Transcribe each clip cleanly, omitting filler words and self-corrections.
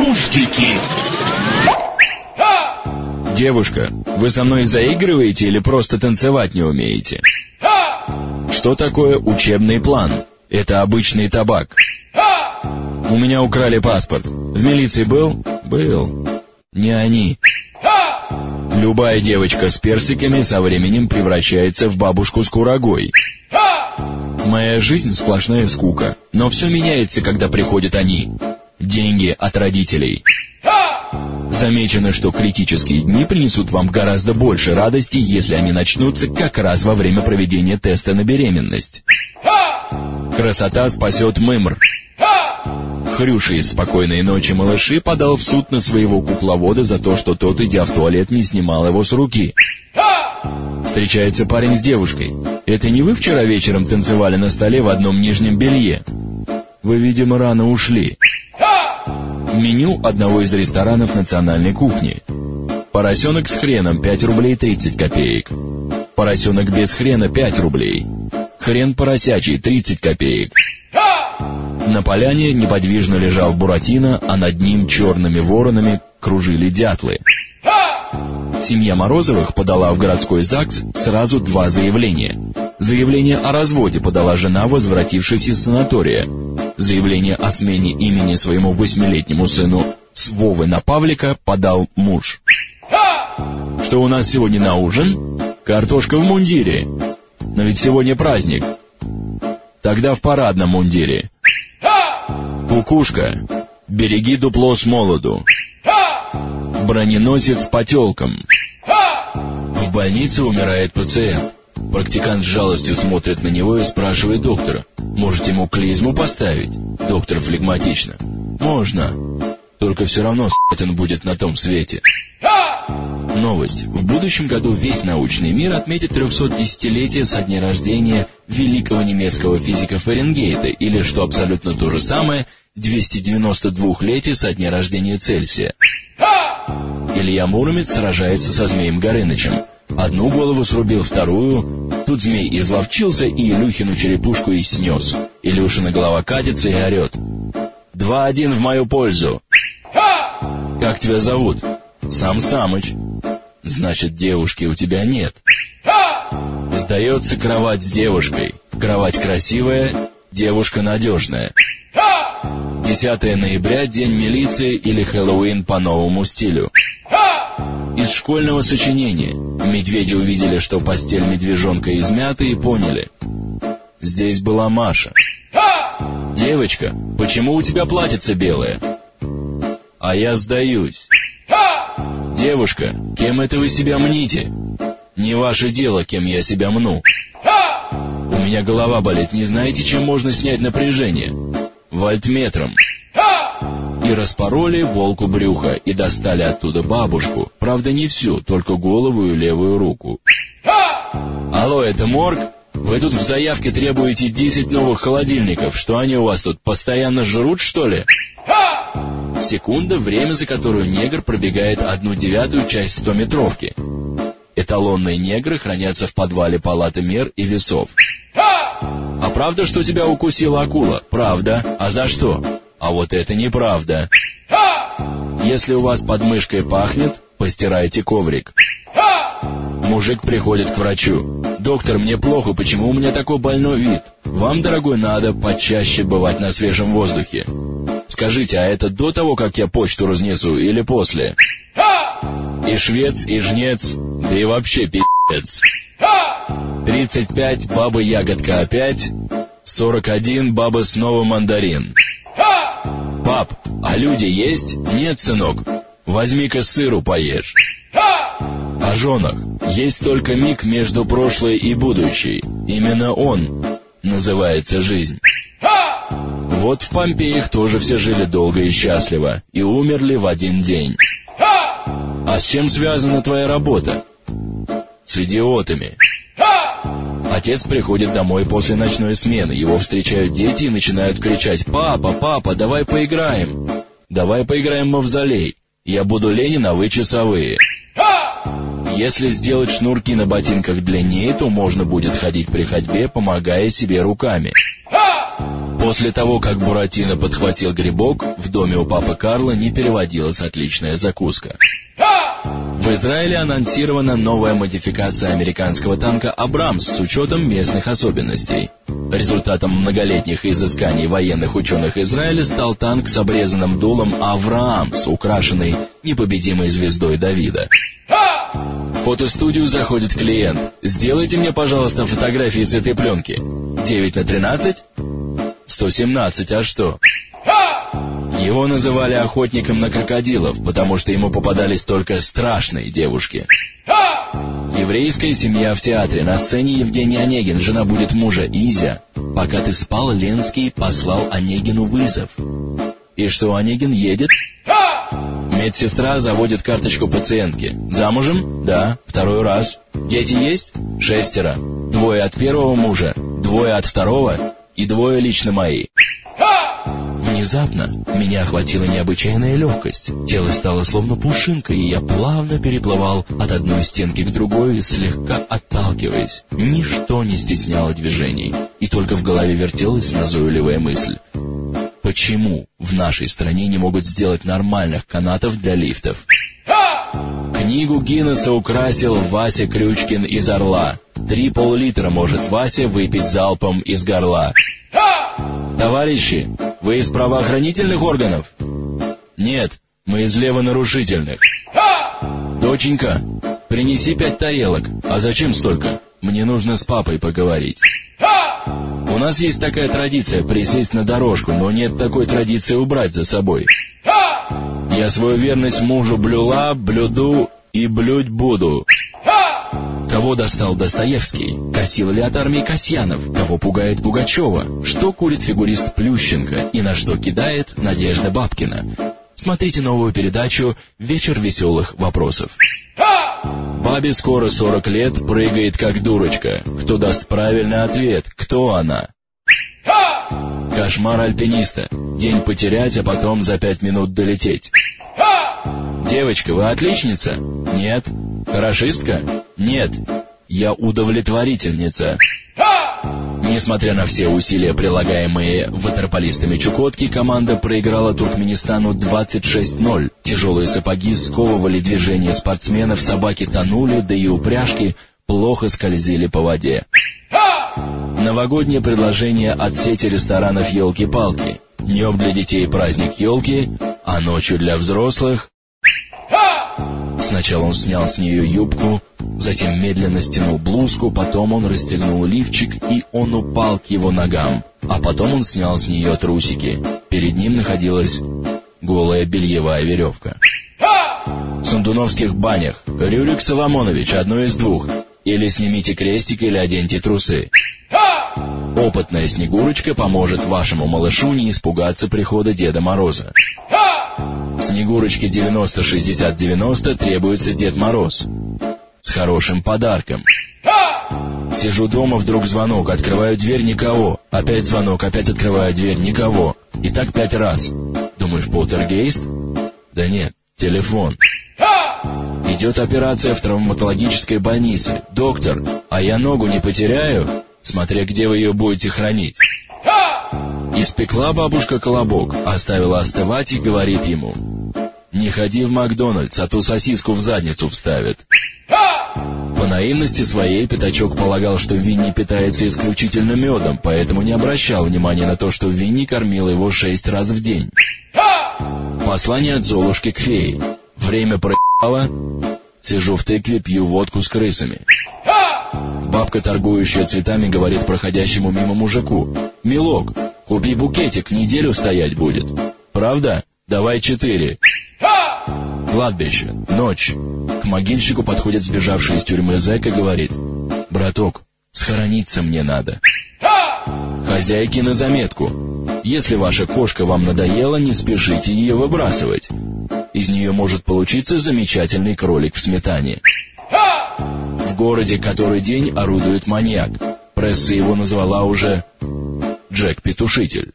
Нуждики. Девушка, вы со мной заигрываете или просто танцевать не умеете? Что такое учебный план? Это обычный табак. У меня украли паспорт. В милиции был? Был. Не они. Любая девочка с персиками со временем превращается в бабушку с курагой. Моя жизнь сплошная скука, но все меняется, когда приходят они. Деньги от родителей. Замечено, что критические дни принесут вам гораздо больше радости, если они начнутся как раз во время проведения теста на беременность. Красота спасет мымр. Хрюша из «Спокойной ночи, малыши» подал в суд на своего кукловода за то, что тот, идя в туалет, не снимал его с руки. Встречается парень с девушкой. Это не вы вчера вечером танцевали на столе в одном нижнем белье? Вы, видимо, рано ушли. Меню одного из ресторанов национальной кухни. Поросенок с хреном 5 рублей 30 копеек. Поросенок без хрена 5 рублей. Хрен поросячий 30 копеек. На поляне неподвижно лежал Буратино, а над ним черными воронами кружили дятлы. Семья Морозовых подала в городской ЗАГС сразу 2 заявления. Заявление о разводе подала жена, возвратившись из санатория. Заявление о смене имени своему 8-летнему сыну с Вовы на Павлика подал муж. Что у нас сегодня на ужин? Картошка в мундире. Но ведь сегодня праздник. Тогда в парадном мундире. Кукушка, береги дупло с молоду. Броненосец по тёлкам. В больнице умирает пациент. Практикант с жалостью смотрит на него и спрашивает доктора: «Может, ему клизму поставить?» Доктор флегматично: «Можно. Только все равно с***ть он будет на том свете». Новость. В будущем году весь научный мир отметит 310-летие со дня рождения великого немецкого физика Фаренгейта, или, что абсолютно то же самое, 292-летие со дня рождения Цельсия. Илья Муромец сражается со Змеем Горынычем. Одну голову срубил, вторую. Тут змей изловчился и Илюхину черепушку и снес. Илюшина голова катится и орет: 2-1 в мою пользу. Как тебя зовут? Сам Самыч. Значит, девушки у тебя нет. Сдается кровать с девушкой. Кровать красивая, девушка надежная. 10 ноября, день милиции или Хэллоуин по новому стилю. Из школьного сочинения. Медведи увидели, что постель медвежонка измята, и поняли: здесь была Маша. Девочка, почему у тебя платьице белое? А я сдаюсь. Девушка, кем это вы себя мните? Не ваше дело, кем я себя мну. У меня голова болит, не знаете, чем можно снять напряжение? Вольтметром. И распороли волку брюхо, и достали оттуда бабушку. Правда, не всю, только голову и левую руку. Алло, это морг? Вы тут в заявке требуете 10 новых холодильников. Что они у вас тут, постоянно жрут, что ли? Секунда — время, за которую негр пробегает 1/9 часть 100-метровки. Эталонные негры хранятся в подвале палаты мер и весов. А правда, что тебя укусила акула? Правда. А за что? А вот это неправда. Если у вас под мышкой пахнет, постирайте коврик. Мужик приходит к врачу: доктор, мне плохо, почему у меня такой больной вид? Вам, дорогой, надо почаще бывать на свежем воздухе. Скажите, а это до того, как я почту разнесу, или после? И швец, и жнец, да и вообще пи***ец. 35, баба ягодка опять. 41, баба снова мандарин. Пап, а люди есть? Нет, сынок. Возьми-ка сыру поешь. О женах. Есть только миг между прошлой и будущей. Именно он называется жизнь. Вот в Помпеях тоже все жили долго и счастливо, и умерли в один день. А с чем связана твоя работа? С идиотами. Отец приходит домой после ночной смены, его встречают дети и начинают кричать: «Папа, папа, давай поиграем! Давай поиграем в мавзолей! Я буду Ленин, а вы часовые!» Если сделать шнурки на ботинках длиннее, то можно будет ходить при ходьбе, помогая себе руками. После того, как Буратино подхватил грибок, в доме у папы Карла не переводилась отличная закуска. В Израиле анонсирована новая модификация американского танка «Абрамс» с учетом местных особенностей. Результатом многолетних изысканий военных ученых Израиля стал танк с обрезанным дулом «Авраамс», украшенный непобедимой звездой Давида. В фотостудию заходит клиент. «Сделайте мне, пожалуйста, фотографии с этой пленки». 9×13? 117, а что? Его называли охотником на крокодилов, потому что ему попадались только страшные девушки. Еврейская семья в театре. На сцене Евгений Онегин, жена будет мужа Изя. Пока ты спал, Ленский послал Онегину вызов. И что, Онегин едет? Медсестра заводит карточку пациентки. Замужем? Да, 2 раз. Дети есть? 6. 2 от первого мужа, 2 от второго и 2 лично мои. Внезапно меня охватила необычайная легкость. Тело стало словно пушинкой, и я плавно переплывал от одной стенки к другой, слегка отталкиваясь. Ничто не стесняло движений, и только в голове вертелась назойливая мысль. Почему в нашей стране не могут сделать нормальных канатов для лифтов? Книгу Гиннесса украсил Вася Крючкин из Орла. 3 пол-литра может Вася выпить залпом из горла. Товарищи, вы из правоохранительных органов? Нет, мы из левонарушительных. Доченька, принеси 5 тарелок. А зачем столько? Мне нужно с папой поговорить. У нас есть такая традиция присесть на дорожку, но нет такой традиции убрать за собой. Я свою верность мужу блюла, блюду и блюдь буду. Кого достал Достоевский? Косил ли от армии Касьянов? Кого пугает Пугачева? Что курит фигурист Плющенко? И на что кидает Надежда Бабкина? Смотрите новую передачу «Вечер веселых вопросов». Бабе скоро 40 лет, прыгает как дурочка. Кто даст правильный ответ? Кто она? Кошмар альпиниста. День потерять, а потом за 5 минут долететь. Девочка, вы отличница? Нет. Хорошистка? Нет. Я удовлетворительница. Несмотря на все усилия, прилагаемые ватерполистами Чукотки, команда проиграла Туркменистану 26-0. Тяжелые сапоги сковывали движения спортсменов, собаки тонули, да и упряжки плохо скользили по воде. Новогоднее предложение от сети ресторанов «Елки-палки». Днем для детей праздник елки, а ночью для взрослых... Сначала он снял с нее юбку, затем медленно стянул блузку, потом он расстегнул лифчик, и он упал к его ногам. А потом он снял с нее трусики. Перед ним находилась голая бельевая веревка. В Сундуновских банях. Рюрик Соломонович, одно из двух. Или снимите крестик, или оденьте трусы. Опытная Снегурочка поможет вашему малышу не испугаться прихода Деда Мороза. Снегурочке 90-60-90 требуется Дед Мороз. С хорошим подарком. Сижу дома, вдруг звонок, открываю дверь, никого. Опять звонок, опять открываю дверь, никого. И так 5 раз. Думаешь, полтергейст? Да нет, телефон. Идет операция в травматологической больнице. Доктор, а я ногу не потеряю? Смотря где вы ее будете хранить. Испекла бабушка колобок, оставила остывать и говорит ему: не ходи в Макдональдс, а то сосиску в задницу вставят. По наивности своей Пятачок полагал, что Винни питается исключительно медом, поэтому не обращал внимания на то, что Винни кормила его 6 раз в день. Послание от Золушки к фее. Время проебало, сижу в тыкве, пью водку с крысами. Бабка, торгующая цветами, говорит проходящему мимо мужику: «Милок, купи букетик, неделю стоять будет». «Правда? Давай 4». Кладбище. Ночь. К могильщику подходит сбежавший из тюрьмы зэк и говорит: «Браток, схорониться мне надо». Хозяйки на заметку: если ваша кошка вам надоела, не спешите ее выбрасывать. Из нее может получиться замечательный кролик в сметане. В городе который день орудует маньяк. Пресса его назвала уже Джек-петушитель.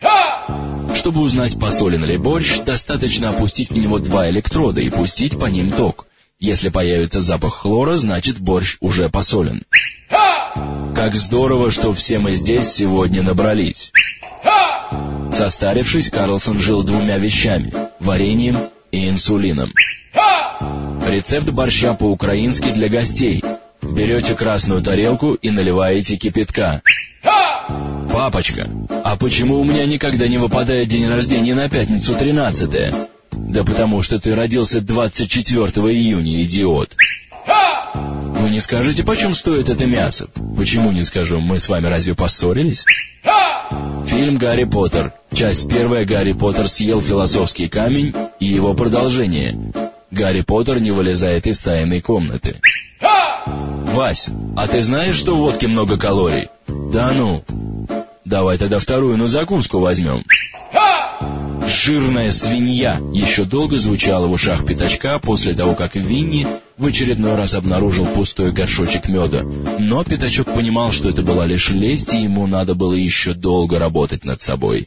Чтобы узнать, посолен ли борщ, достаточно опустить в него 2 электрода и пустить по ним ток. Если появится запах хлора, значит борщ уже посолен. Как здорово, что все мы здесь сегодня набрались. Состарившись, Карлсон жил двумя вещами – вареньем и инсулином. Рецепт борща по-украински для гостей. Берете красную тарелку и наливаете кипятка. «Папочка, а почему у меня никогда не выпадает день рождения на пятницу 13-е? Да потому что ты родился 24 июня, идиот. Вы не скажете, почем стоит это мясо? Почему не скажу, мы с вами разве поссорились? Фильм «Гарри Поттер». Часть первая. Гарри Поттер съел философский камень и его продолжение. Гарри Поттер не вылезает из тайной комнаты. Вась, а ты знаешь, что в водке много калорий? Да ну. Давай тогда вторую на закуску возьмем. «Жирная свинья» еще долго звучало в ушах Пятачка после того, как Винни в очередной раз обнаружил пустой горшочек меда. Но Пятачок понимал, что это была лишь лесть, и ему надо было еще долго работать над собой.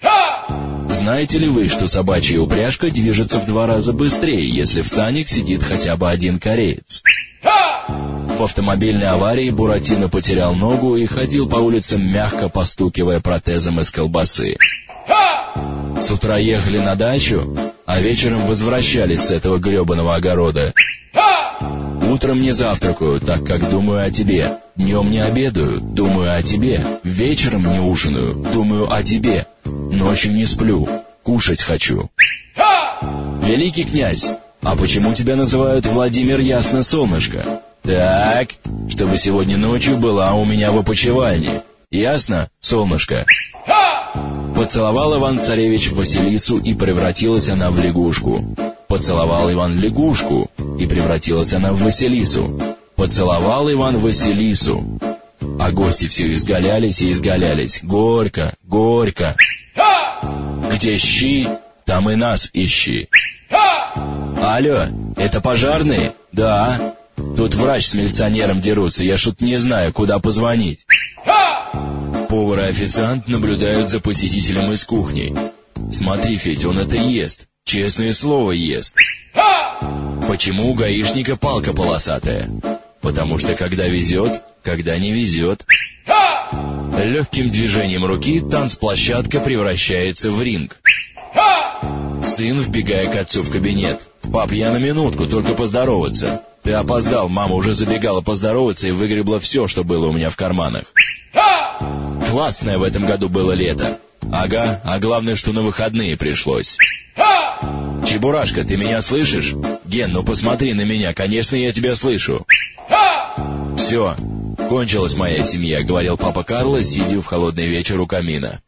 Знаете ли вы, что собачья упряжка движется в 2 раза быстрее, если в санях сидит хотя бы один кореец? В автомобильной аварии Буратино потерял ногу и ходил по улицам, мягко постукивая протезом из колбасы. С утра ехали на дачу, а вечером возвращались с этого гребаного огорода. Утром не завтракаю, так как думаю о тебе. Днем не обедаю, думаю о тебе. Вечером не ужинаю, думаю о тебе. Ночью не сплю, кушать хочу. Великий князь, а почему тебя называют Владимир Ясно Солнышко? Так, чтобы сегодня ночью была у меня в опочивальне. Ясно, солнышко? Поцеловал Иван-царевич Василису, и превратилась она в лягушку. Поцеловал Иван лягушку, и превратилась она в Василису. Поцеловал Иван Василису. А гости все изгалялись и изгалялись. Горько, горько. Где щи, там и нас ищи. Алло, это пожарные? Да. Тут врач с милиционером дерутся, я что-то не знаю, куда позвонить. Повар и официант наблюдают за посетителем из кухни. Смотри, Федь, он это ест. Честное слово, ест. Почему у гаишника палка полосатая? Потому что когда везет, когда не везет. Легким движением руки танцплощадка превращается в ринг. Сын, вбегая к отцу в кабинет. «Пап, я на минутку, только поздороваться». «Ты опоздал, мама уже забегала поздороваться и выгребла все, что было у меня в карманах». Классное в этом году было лето. Ага, а главное, что на выходные пришлось. Чебурашка, ты меня слышишь? Ген, ну посмотри на меня, конечно, я тебя слышу. Все, кончилась моя семья, говорил папа Карло, сидя в холодный вечер у камина.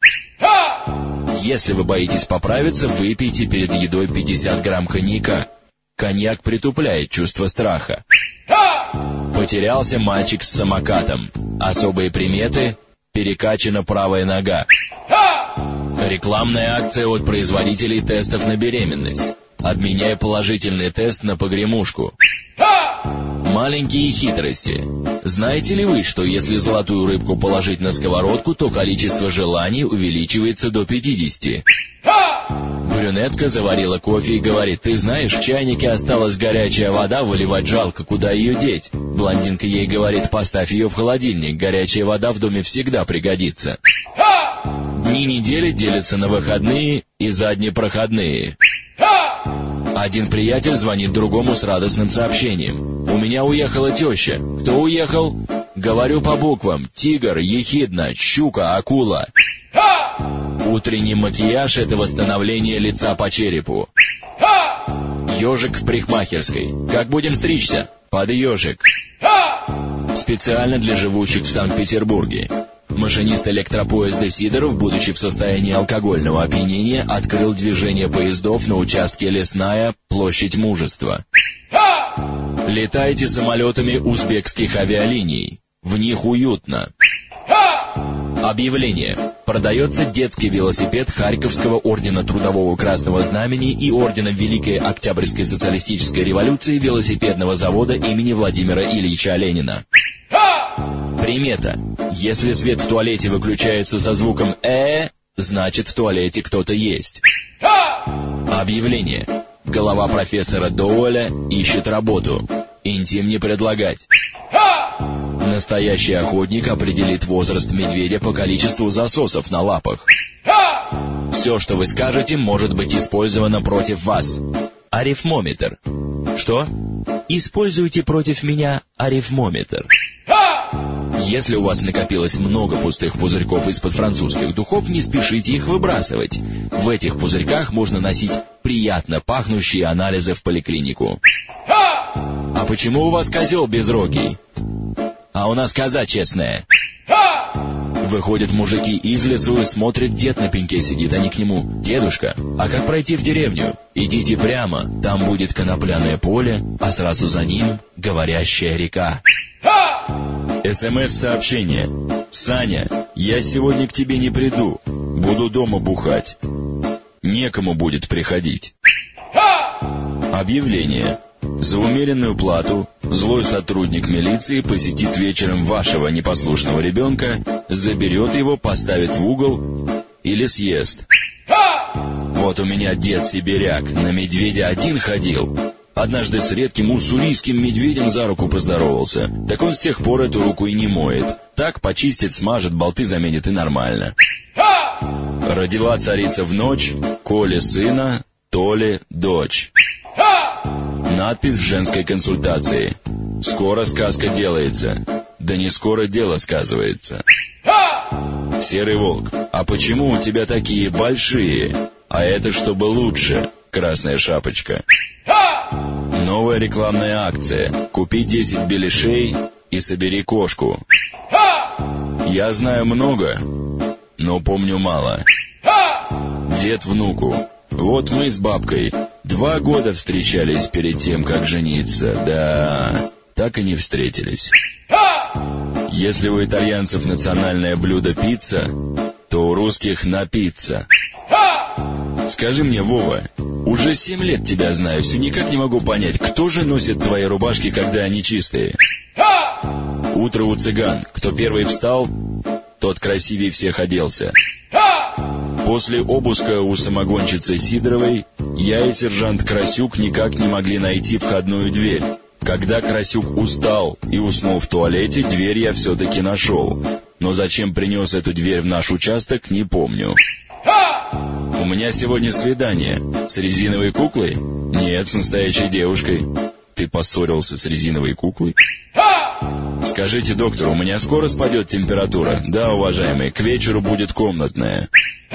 Если вы боитесь поправиться, выпейте перед едой 50 грамм коньяка. Коньяк притупляет чувство страха. Потерялся мальчик с самокатом. Особые приметы – перекачана правая нога. Рекламная акция от производителей тестов на беременность. Обменяй положительный тест на погремушку. Маленькие хитрости. Знаете ли вы, что если золотую рыбку положить на сковородку, то количество желаний увеличивается до 50? Брюнетка заварила кофе и говорит: «Ты знаешь, в чайнике осталась горячая вода, выливать жалко, куда ее деть?» Блондинка ей говорит: «Поставь ее в холодильник, горячая вода в доме всегда пригодится». Дни недели делятся на выходные и заднепроходные. Один приятель звонит другому с радостным сообщением: «У меня уехала теща». «Кто уехал?» Говорю по буквам: тигр, ехидна, щука, акула. Утренний макияж – это восстановление лица по черепу. Ежик в парикмахерской. Как будем стричься? Под ежик. Специально для живущих в Санкт-Петербурге. Машинист электропоезда Сидоров, будучи в состоянии алкогольного опьянения, открыл движение поездов на участке Лесная, площадь Мужества. Летайте самолетами узбекских авиалиний. В них уютно. Объявление. Продается детский велосипед Харьковского ордена Трудового Красного Знамени и ордена Великой Октябрьской социалистической революции велосипедного завода имени Владимира Ильича Ленина. Примета. Если свет в туалете выключается со звуком значит в туалете кто-то есть. Объявление. Голова профессора Доуэля ищет работу. Интим не предлагать. Настоящий охотник определит возраст медведя по количеству засосов на лапах. Все, что вы скажете, может быть использовано против вас. Арифмометр. Что? Используйте против меня арифмометр. Если у вас накопилось много пустых пузырьков из-под французских духов, не спешите их выбрасывать. В этих пузырьках можно носить приятно пахнущие анализы в поликлинику. А почему у вас козел безрогий? А у нас коза честная. Выходят мужики из лесу и смотрят, дед на пеньке сидит, они к нему: «Дедушка, а как пройти в деревню?» «Идите прямо, там будет конопляное поле, а сразу за ним говорящая река». СМС-сообщение. «Саня, я сегодня к тебе не приду, буду дома бухать. Некому будет приходить». Объявление. За умеренную плату злой сотрудник милиции посетит вечером вашего непослушного ребенка, заберет его, поставит в угол или съест. Вот у меня дед сибиряк на медведя один ходил. Однажды с редким уссурийским медведем за руку поздоровался. Так он с тех пор эту руку и не моет. Так почистит, смажет, болты заменит и нормально. Родила царица в ночь, Коле сына, Толе дочь. Надпись в женской консультации. Скоро сказка делается, да не скоро дело сказывается. Серый волк. А почему у тебя такие большие? А это чтобы лучше. Красная шапочка. Новая рекламная акция. Купи 10 беляшей и собери кошку. Я знаю много, но помню мало. Дед внуку. Вот мы с бабкой 2 года встречались перед тем, как жениться. Да, так и не встретились. Если у итальянцев национальное блюдо пицца, то у русских напиться. Скажи мне, Вова, уже 7 лет тебя знаю, все никак не могу понять, кто же носит твои рубашки, когда они чистые? Утро у цыган. Кто первый встал, тот красивее всех оделся. После обыска у самогонщицы Сидоровой я и сержант Красюк никак не могли найти входную дверь. Когда Красюк устал и уснул в туалете, дверь я все-таки нашел. Но зачем принес эту дверь в наш участок, не помню. У меня сегодня свидание. С резиновой куклой? Нет, с настоящей девушкой. Ты поссорился с резиновой куклой? Скажите, доктор, у меня скоро спадет температура? Да, уважаемый, к вечеру будет комнатная.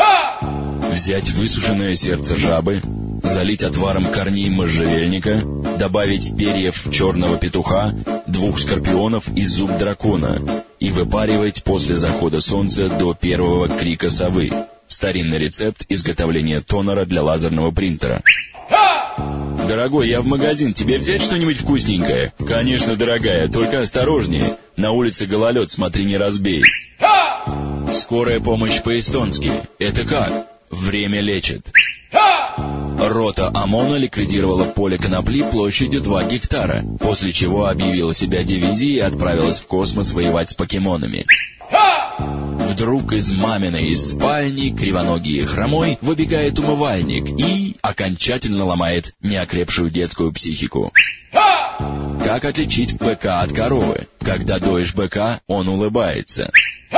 Взять высушенное сердце жабы, залить отваром корней можжевельника, добавить перьев черного петуха, 2 скорпионов и зуб дракона и выпаривать после захода солнца до первого крика совы. Старинный рецепт изготовления тонера для лазерного принтера. Дорогой, я в магазин, тебе взять что-нибудь вкусненькое? Конечно, дорогая, только осторожнее. На улице гололед, смотри, не разбей. Скорая помощь по-эстонски. Это как? Время лечит. Рота ОМОНа ликвидировала поле конопли площадью 2 гектара, после чего объявила себя дивизией и отправилась в космос воевать с покемонами. Вдруг из маминой спальни, кривоногий и хромой, выбегает умывальник и окончательно ломает неокрепшую детскую психику. Как отличить быка от коровы? Когда доишь быка, он улыбается.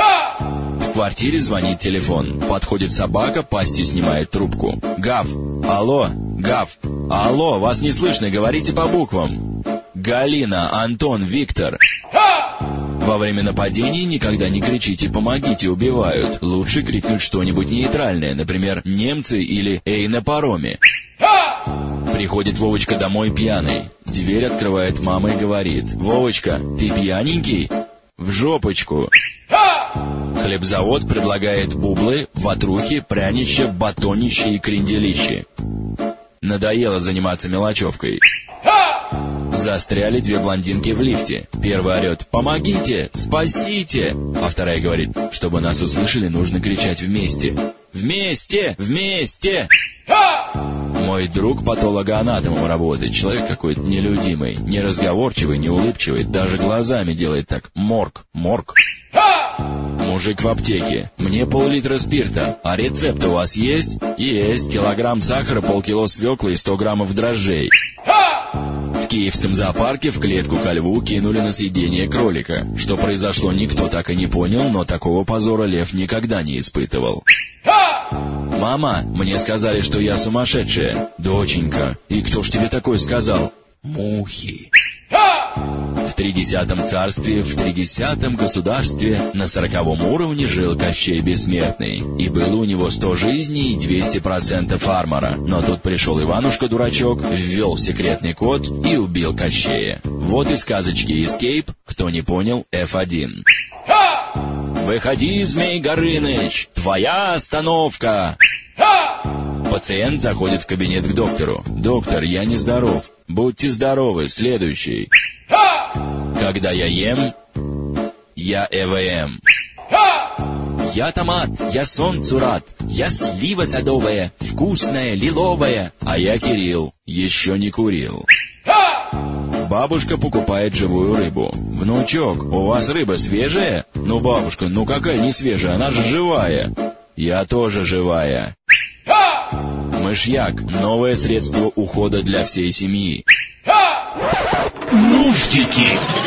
В квартире звонит телефон. Подходит собака, пастью снимает трубку. Гав. Алло. Гав. Алло, вас не слышно, говорите по буквам. Галина, Антон, Виктор. Во время нападений никогда не кричите «помогите, убивают». Лучше крикнуть что-нибудь нейтральное, например, «немцы» или «эй, на пароме». Приходит Вовочка домой пьяный. Дверь открывает мама и говорит: «Вовочка, ты пьяненький? В жопочку». Хлебзавод предлагает бублы, ватрухи, прянища, батонища и кренделищи. Надоело заниматься мелочевкой. Застряли 2 блондинки в лифте. Первая орет: «Помогите! Спасите!» А вторая говорит: «Чтобы нас услышали, нужно кричать вместе. Вместе! Вместе!» Мой друг патологоанатомом работает. Человек какой-то нелюдимый, неразговорчивый, неулыбчивый, даже глазами делает так: «Морг, морг». Мужик в аптеке: «Мне пол-литра спирта. А рецепт у вас есть?» «Есть. Килограмм сахара, полкило свеклы и 100 граммов дрожжей». В киевском зоопарке в клетку ко льву кинули на съедение кролика. Что произошло, никто так и не понял, но такого позора лев никогда не испытывал. «Мама, мне сказали, что я сумасшедшая». «Доченька, и кто ж тебе такое сказал?» «Мухи». В 30-м царстве, в 30-м государстве на 40-м уровне жил Кощей Бессмертный, и было у него 100 жизней и 200% армора. Но тут пришел Иванушка-дурачок, ввел секретный код и убил Кощея. Вот и сказочки Escape, кто не понял, F1. «Выходи, Змей Горыныч, твоя остановка!» Пациент заходит в кабинет к доктору. «Доктор, я нездоров». «Будьте здоровы, следующий». «Когда я ем, я ЭВМ». «Я томат, я солнцу рад, я слива садовая, вкусная, лиловая». «А я Кирилл, еще не курил». Бабушка покупает живую рыбу. «Внучок, у вас рыба свежая?» «Ну, бабушка, ну какая не свежая, она же живая». «Я тоже живая». Мышьяк – новое средство ухода для всей семьи. Нуждики.